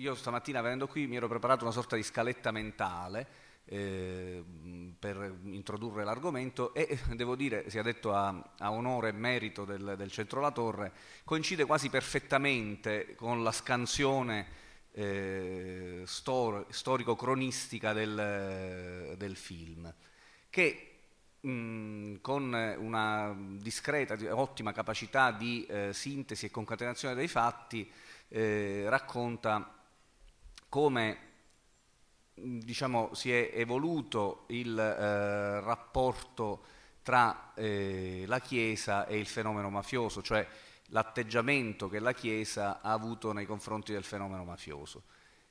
io stamattina venendo qui mi ero preparato una sorta di scaletta mentale per introdurre l'argomento e devo dire, sia detto a onore e merito del Centro La Torre, coincide quasi perfettamente con la scansione storico-cronistica del film, che con una discreta, ottima capacità di sintesi e concatenazione dei fatti racconta come diciamo, si è evoluto il rapporto tra la Chiesa e il fenomeno mafioso, cioè l'atteggiamento che la Chiesa ha avuto nei confronti del fenomeno mafioso.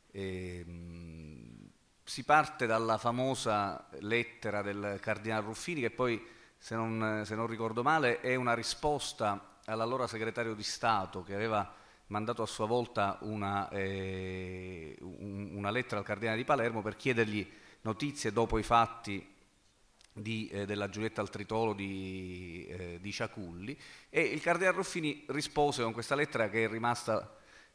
Si parte dalla famosa lettera del Cardinal Ruffini, che poi, se non ricordo male, è una risposta all'allora segretario di Stato, che aveva mandato a sua volta una lettera al Cardinale di Palermo per chiedergli notizie dopo i fatti della Giulietta al Tritolo di Ciaculli, e il Cardinale Ruffini rispose con questa lettera, che è rimasta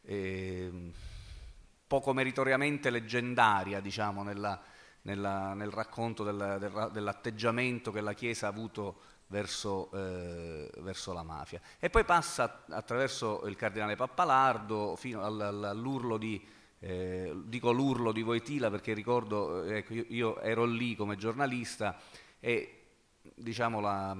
poco meritoriamente leggendaria, diciamo, nel racconto dell'atteggiamento che la Chiesa ha avuto verso la mafia. E poi passa attraverso il cardinale Pappalardo fino all'urlo dico l'urlo di Wojtyla perché ricordo, ecco, io ero lì come giornalista e diciamo,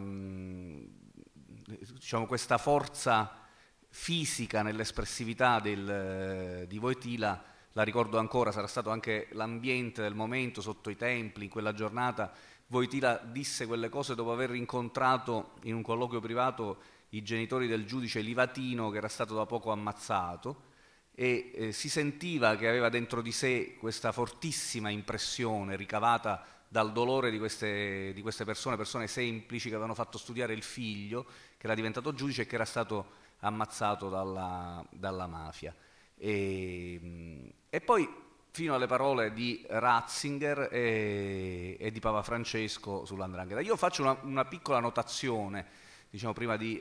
questa forza fisica nell'espressività di Wojtyla la ricordo ancora. Sarà stato anche l'ambiente del momento sotto i templi in quella giornata. Wojtyla disse quelle cose dopo aver incontrato in un colloquio privato i genitori del giudice Livatino, che era stato da poco ammazzato, e si sentiva che aveva dentro di sé questa fortissima impressione ricavata dal dolore di queste persone semplici che avevano fatto studiare il figlio, che era diventato giudice e che era stato ammazzato dalla mafia. E poi fino alle parole di Ratzinger e di Papa Francesco sull''ndrangheta. Io faccio una piccola notazione, diciamo, prima di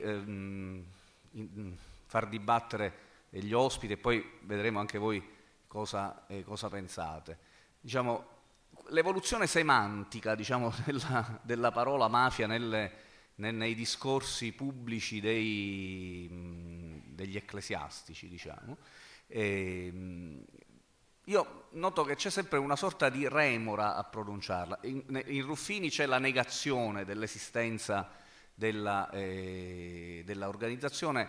far dibattere gli ospiti, e poi vedremo anche voi cosa pensate. Diciamo, l'evoluzione semantica, diciamo, della parola mafia nei discorsi pubblici degli ecclesiastici, diciamo. Io noto che c'è sempre una sorta di remora a pronunciarla. In Ruffini c'è la negazione dell'esistenza dell'organizzazione,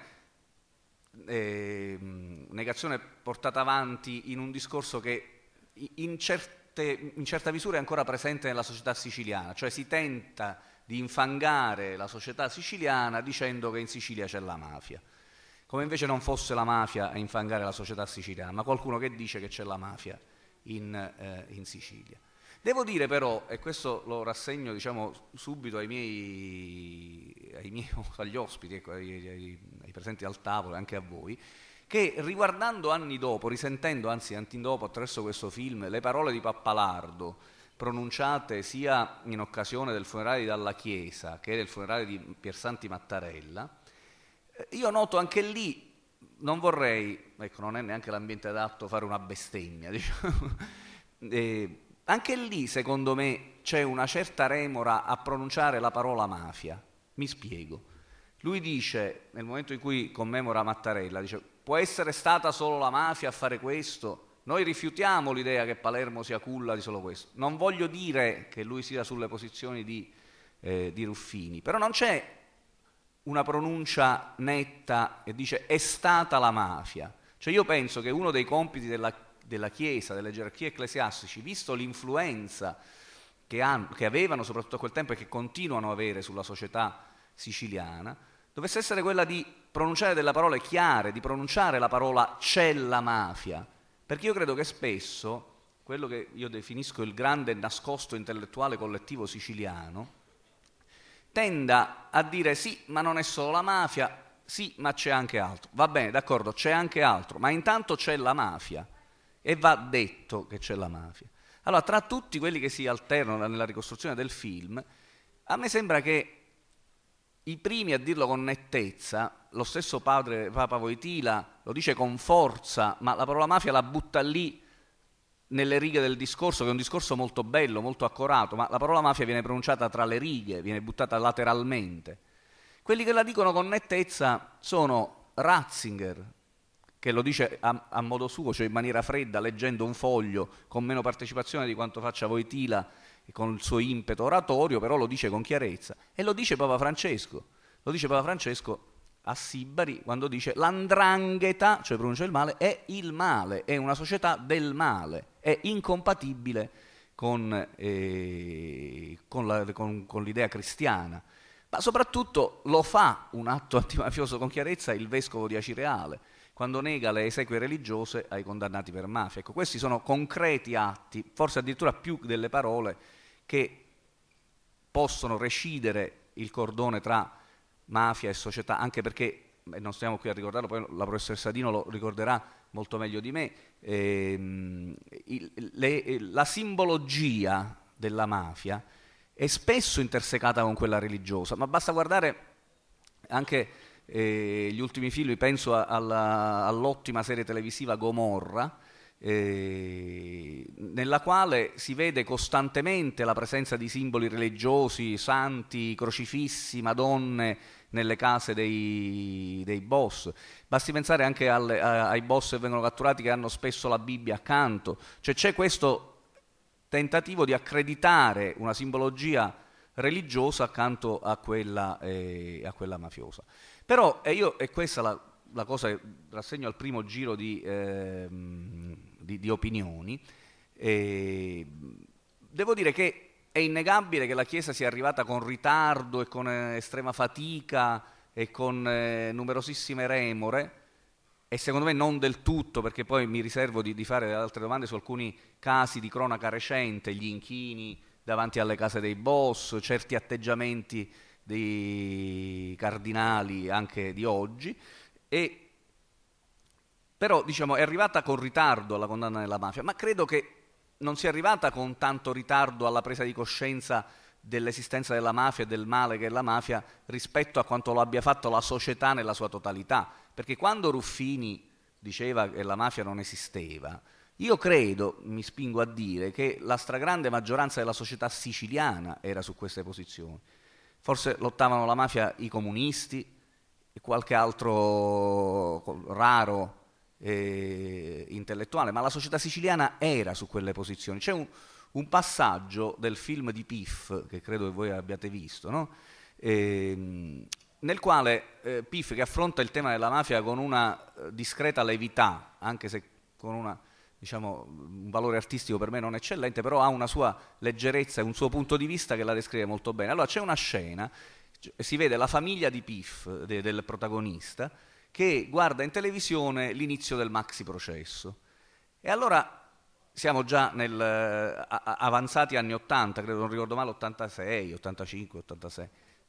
negazione portata avanti in un discorso che in certa misura è ancora presente nella società siciliana, cioè si tenta di infangare la società siciliana dicendo che in Sicilia c'è la mafia, come invece non fosse la mafia a infangare la società siciliana, ma qualcuno che dice che c'è la mafia in Sicilia. Devo dire però, e questo lo rassegno, diciamo, subito agli ospiti, ecco, ai presenti al tavolo e anche a voi, che riguardando anni dopo, risentendo anzi anni dopo attraverso questo film le parole di Pappalardo pronunciate sia in occasione del funerale di Dalla Chiesa che del funerale di Piersanti Mattarella, io noto anche lì, non vorrei, ecco, non è neanche l'ambiente adatto fare una bestemmia, diciamo, anche lì secondo me c'è una certa remora a pronunciare la parola mafia. Mi spiego. Lui dice, nel momento in cui commemora Mattarella, dice: può essere stata solo la mafia a fare questo? Noi rifiutiamo l'idea che Palermo sia culla di solo questo. Non voglio dire che lui sia sulle posizioni di Ruffini, però non c'è una pronuncia netta e dice è stata la mafia. Cioè io penso che uno dei compiti della Chiesa, delle gerarchie ecclesiastici, visto l'influenza che avevano soprattutto a quel tempo e che continuano a avere sulla società siciliana, dovesse essere quella di pronunciare delle parole chiare, di pronunciare la parola c'è la mafia, perché io credo che spesso quello che io definisco il grande nascosto intellettuale collettivo siciliano tenda a dire sì, ma non è solo la mafia, sì, ma c'è anche altro. Va bene, d'accordo, c'è anche altro, ma intanto c'è la mafia e va detto che c'è la mafia. Allora, tra tutti quelli che si alternano nella ricostruzione del film, a me sembra che i primi a dirlo con nettezza, lo stesso padre Papa Wojtyla lo dice con forza, ma la parola mafia la butta lì nelle righe del discorso, che è un discorso molto bello, molto accorato, ma la parola mafia viene pronunciata tra le righe, viene buttata lateralmente. Quelli che la dicono con nettezza sono Ratzinger, che lo dice a modo suo, cioè in maniera fredda, leggendo un foglio, con meno partecipazione di quanto faccia Wojtyla, con il suo impeto oratorio, però lo dice con chiarezza. E lo dice Papa Francesco. Lo dice Papa Francesco a Sibari quando dice l'andrangheta, cioè pronuncia il male, è una società del male, è incompatibile con l'idea cristiana. Ma soprattutto lo fa un atto antimafioso con chiarezza il vescovo di Acireale, quando nega le esequie religiose ai condannati per mafia. Ecco, questi sono concreti atti, forse addirittura più delle parole, che possono recidere il cordone tra mafia e società, anche perché, non stiamo qui a ricordarlo, poi la professoressa Dino lo ricorderà molto meglio di me, la simbologia della mafia è spesso intersecata con quella religiosa, ma basta guardare anche gli ultimi film, penso all'ottima serie televisiva Gomorra, nella quale si vede costantemente la presenza di simboli religiosi, santi, crocifissi, madonne nelle case dei boss. Basti pensare anche ai boss che vengono catturati, che hanno spesso la Bibbia accanto. Cioè c'è questo tentativo di accreditare una simbologia religiosa accanto a quella mafiosa. Però, e questa la cosa che rassegno al primo giro di opinioni, devo dire che è innegabile che la Chiesa sia arrivata con ritardo e con estrema fatica e con numerosissime remore, e secondo me non del tutto, perché poi mi riservo di fare altre domande su alcuni casi di cronaca recente, gli inchini davanti alle case dei boss, certi atteggiamenti dei cardinali anche di oggi, però diciamo è arrivata con ritardo alla condanna della mafia, ma credo che non sia arrivata con tanto ritardo alla presa di coscienza dell'esistenza della mafia e del male che è la mafia rispetto a quanto lo abbia fatto la società nella sua totalità, perché quando Ruffini diceva che la mafia non esisteva, io credo, mi spingo a dire, che la stragrande maggioranza della società siciliana era su queste posizioni. Forse lottavano la mafia i comunisti e qualche altro raro intellettuale, ma la società siciliana era su quelle posizioni. C'è un passaggio del film di Piff, che credo che voi abbiate visto, no? Nel quale Piff, che affronta il tema della mafia con una discreta levità, anche se con un valore artistico per me non eccellente, però ha una sua leggerezza e un suo punto di vista che la descrive molto bene. Allora c'è una scena, si vede la famiglia di Piff, del protagonista, che guarda in televisione l'inizio del maxi processo. E allora siamo già avanzati anni 80, credo, non ricordo male, 86, 85, 86.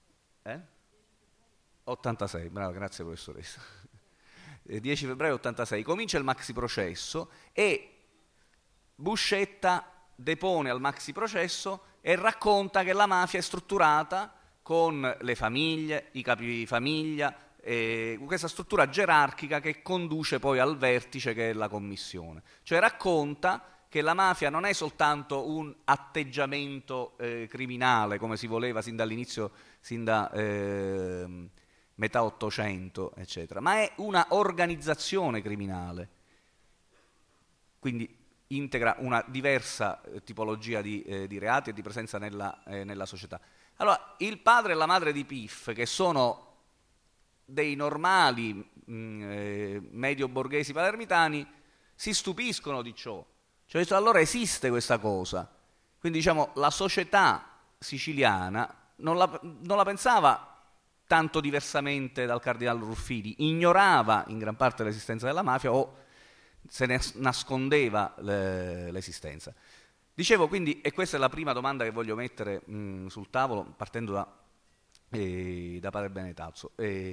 86, bravo, grazie professoressa. 10 febbraio 86, comincia il maxi processo e Buscetta depone al maxi processo e racconta che la mafia è strutturata con le famiglie, i capi famiglia, questa struttura gerarchica che conduce poi al vertice che è la commissione. Cioè racconta che la mafia non è soltanto un atteggiamento criminale, come si voleva sin dall'inizio, sin da metà Ottocento, eccetera, ma è una organizzazione criminale. Quindi integra una diversa tipologia di reati e di presenza nella società. Allora, il padre e la madre di Piff, che sono dei normali medio borghesi palermitani, si stupiscono di ciò. Cioè, allora esiste questa cosa. Quindi diciamo la società siciliana non la pensava tanto diversamente dal cardinale Ruffini, ignorava in gran parte l'esistenza della mafia o se ne nascondeva l'esistenza. Dicevo quindi, e questa è la prima domanda che voglio mettere sul tavolo, partendo da Padre Benetazzo,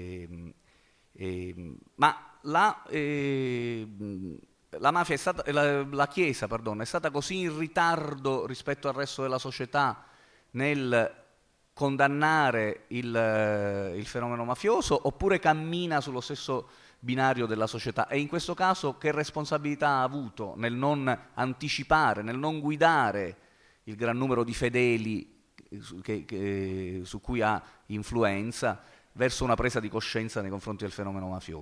ma la mafia è stata, la Chiesa, pardon, è stata così in ritardo rispetto al resto della società nel condannare il fenomeno mafioso oppure cammina sullo stesso binario della società? E in questo caso che responsabilità ha avuto nel non anticipare, nel non guidare il gran numero di fedeli su cui ha influenza verso una presa di coscienza nei confronti del fenomeno mafioso?